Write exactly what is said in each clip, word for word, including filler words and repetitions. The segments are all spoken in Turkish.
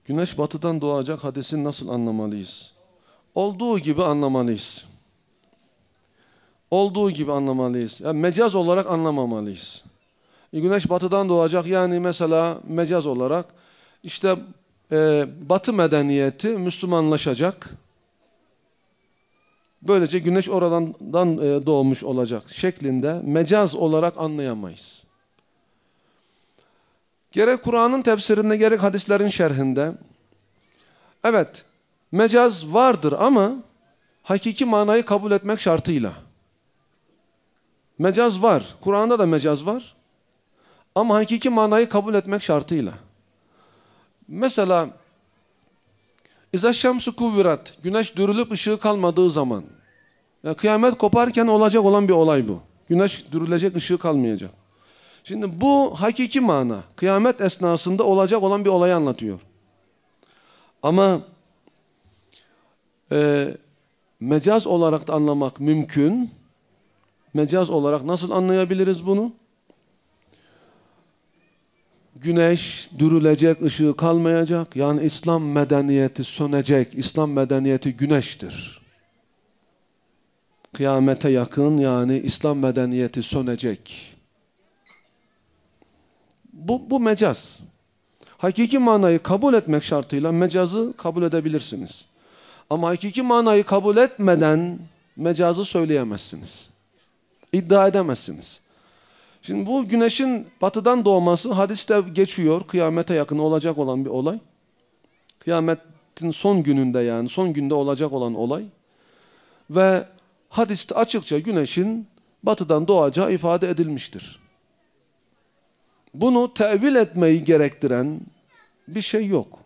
Güneş batıdan doğacak hadisini nasıl anlamalıyız? Olduğu gibi anlamalıyız. Olduğu gibi anlamalıyız. Yani mecaz olarak anlamamalıyız. Güneş batıdan doğacak, yani mesela mecaz olarak işte e, Batı medeniyeti Müslümanlaşacak. Böylece güneş oradan e, doğmuş olacak şeklinde mecaz olarak anlayamayız. Gerek Kur'an'ın tefsirinde gerek hadislerin şerhinde evet mecaz vardır ama hakiki manayı kabul etmek şartıyla. Mecaz var. Kur'an'da da mecaz var. Ama hakiki manayı kabul etmek şartıyla. Mesela İza şemsu kuvvirat, güneş dürülüp ışığı kalmadığı zaman, yani kıyamet koparken olacak olan bir olay bu. Güneş dürülecek, ışığı kalmayacak. Şimdi bu hakiki mana, kıyamet esnasında olacak olan bir olayı anlatıyor. Ama e, mecaz olarak da anlamak mümkün. Mecaz olarak nasıl anlayabiliriz bunu? Güneş dürülecek, ışığı kalmayacak. Yani İslam medeniyeti sönecek. İslam medeniyeti güneştir. Kıyamete yakın, yani İslam medeniyeti sönecek. Bu, bu mecaz. Hakiki manayı kabul etmek şartıyla mecazı kabul edebilirsiniz. Ama hakiki manayı kabul etmeden mecazı söyleyemezsiniz. İddia edemezsiniz. Şimdi bu güneşin batıdan doğması hadiste geçiyor. Kıyamete yakın olacak olan bir olay. Kıyametin son gününde, yani son günde olacak olan olay. Ve hadiste açıkça güneşin batıdan doğacağı ifade edilmiştir. Bunu tevil etmeyi gerektiren bir şey yok.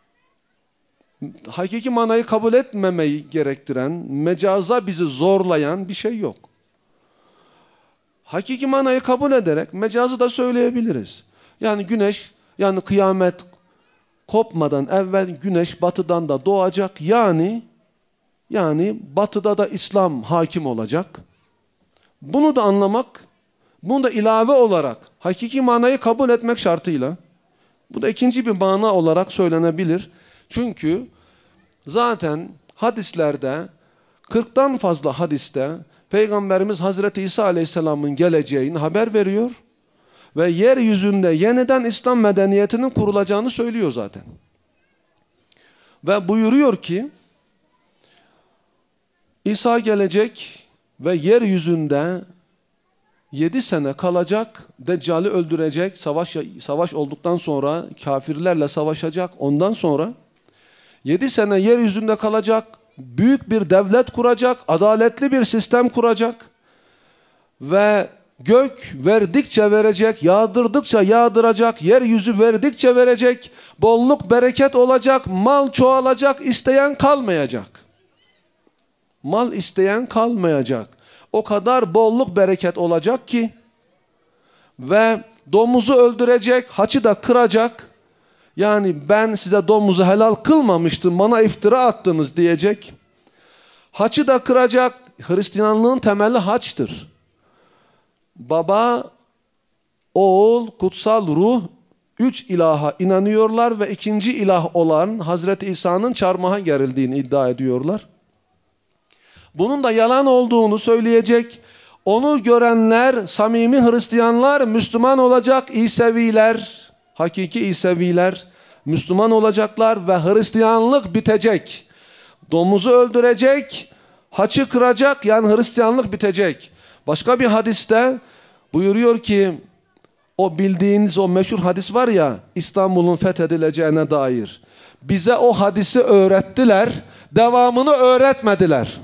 Hakiki manayı kabul etmemeyi gerektiren, mecaza bizi zorlayan bir şey yok. Hakiki manayı kabul ederek mecazı da söyleyebiliriz. Yani güneş, yani kıyamet kopmadan evvel güneş batıdan da doğacak. Yani yani batıda da İslam hakim olacak. Bunu da anlamak, bunu da ilave olarak hakiki manayı kabul etmek şartıyla, bu da ikinci bir mana olarak söylenebilir. Çünkü zaten hadislerde, kırktan fazla hadiste Peygamberimiz Hazreti İsa Aleyhisselam'ın geleceğini haber veriyor ve yeryüzünde yeniden İslam medeniyetinin kurulacağını söylüyor zaten. Ve buyuruyor ki İsa gelecek ve yeryüzünde yedi sene kalacak, Deccal'i öldürecek, savaş, savaş olduktan sonra kafirlerle savaşacak, ondan sonra yedi sene yeryüzünde kalacak, büyük bir devlet kuracak, adaletli bir sistem kuracak ve gök verdikçe verecek, yağdırdıkça yağdıracak, yeryüzü verdikçe verecek, bolluk bereket olacak, mal çoğalacak, isteyen kalmayacak. Mal isteyen kalmayacak. O kadar bolluk bereket olacak ki ve domuzu öldürecek, haçı da kıracak. Yani ben size domuzu helal kılmamıştım, bana iftira attınız diyecek. Haçı da kıracak. Hristiyanlığın temeli haçtır. Baba, oğul, kutsal ruh, üç ilaha inanıyorlar ve ikinci ilah olan Hazreti İsa'nın çarmıha gerildiğini iddia ediyorlar. Bunun da yalan olduğunu söyleyecek. Onu görenler, samimi Hristiyanlar Müslüman olacak, İseviler, hakiki İseviler Müslüman olacaklar ve Hristiyanlık bitecek. Domuzu öldürecek, haçı kıracak, yani Hristiyanlık bitecek. Başka bir hadiste buyuruyor ki, o bildiğiniz o meşhur hadis var ya, İstanbul'un fethedileceğine dair. Bize o hadisi öğrettiler, devamını öğretmediler.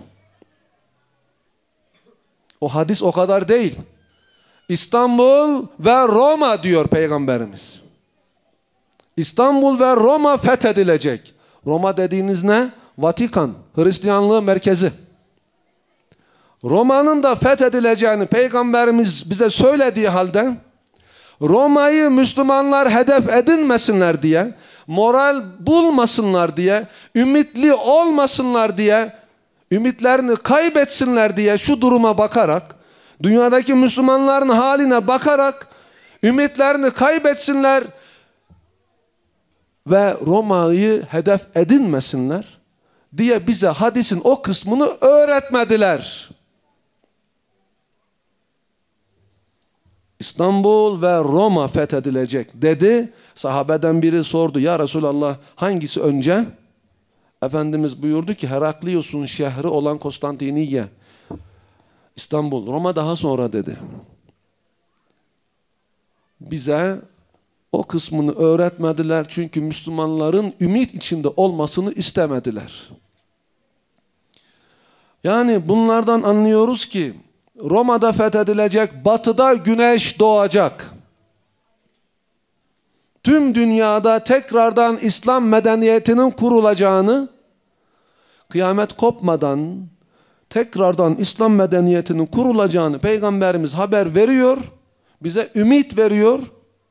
O hadis o kadar değil. İstanbul ve Roma diyor Peygamberimiz. İstanbul ve Roma fethedilecek. Roma dediğiniz ne? Vatikan, Hristiyanlığın merkezi. Roma'nın da fethedileceğini Peygamberimiz bize söylediği halde Roma'yı Müslümanlar hedef edinmesinler diye, moral bulmasınlar diye, ümitli olmasınlar diye, ümitlerini kaybetsinler diye şu duruma bakarak, dünyadaki Müslümanların haline bakarak ümitlerini kaybetsinler ve Roma'yı hedef edinmesinler diye bize hadisin o kısmını öğretmediler. İstanbul ve Roma fethedilecek dedi. Sahabeden biri sordu, ya Resulallah hangisi önce? Efendimiz buyurdu ki Heraklius'un şehri olan Konstantiniye, İstanbul, Roma daha sonra dedi. Bize o kısmını öğretmediler çünkü Müslümanların ümit içinde olmasını istemediler. Yani bunlardan anlıyoruz ki Roma'da fethedilecek, batıda güneş doğacak. Tüm dünyada tekrardan İslam medeniyetinin kurulacağını, kıyamet kopmadan tekrardan İslam medeniyetinin kurulacağını Peygamberimiz haber veriyor, bize ümit veriyor.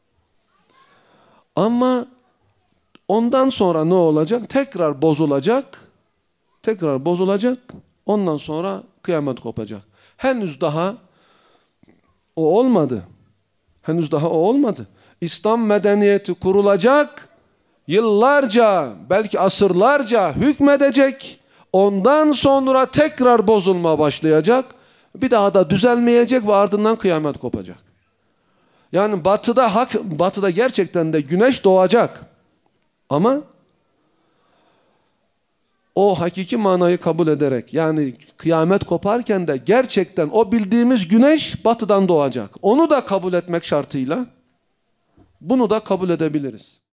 Ama ondan sonra ne olacak? Tekrar bozulacak, tekrar bozulacak, ondan sonra kıyamet kopacak. Henüz daha o olmadı. Henüz daha o olmadı. İslam medeniyeti kurulacak, yıllarca, belki asırlarca hükmedecek, ondan sonra tekrar bozulma başlayacak, bir daha da düzelmeyecek ve ardından kıyamet kopacak. Yani batıda hak, batıda gerçekten de güneş doğacak. Ama o hakiki manayı kabul ederek, yani kıyamet koparken de gerçekten o bildiğimiz güneş batıdan doğacak. Onu da kabul etmek şartıyla bunu da kabul edebiliriz.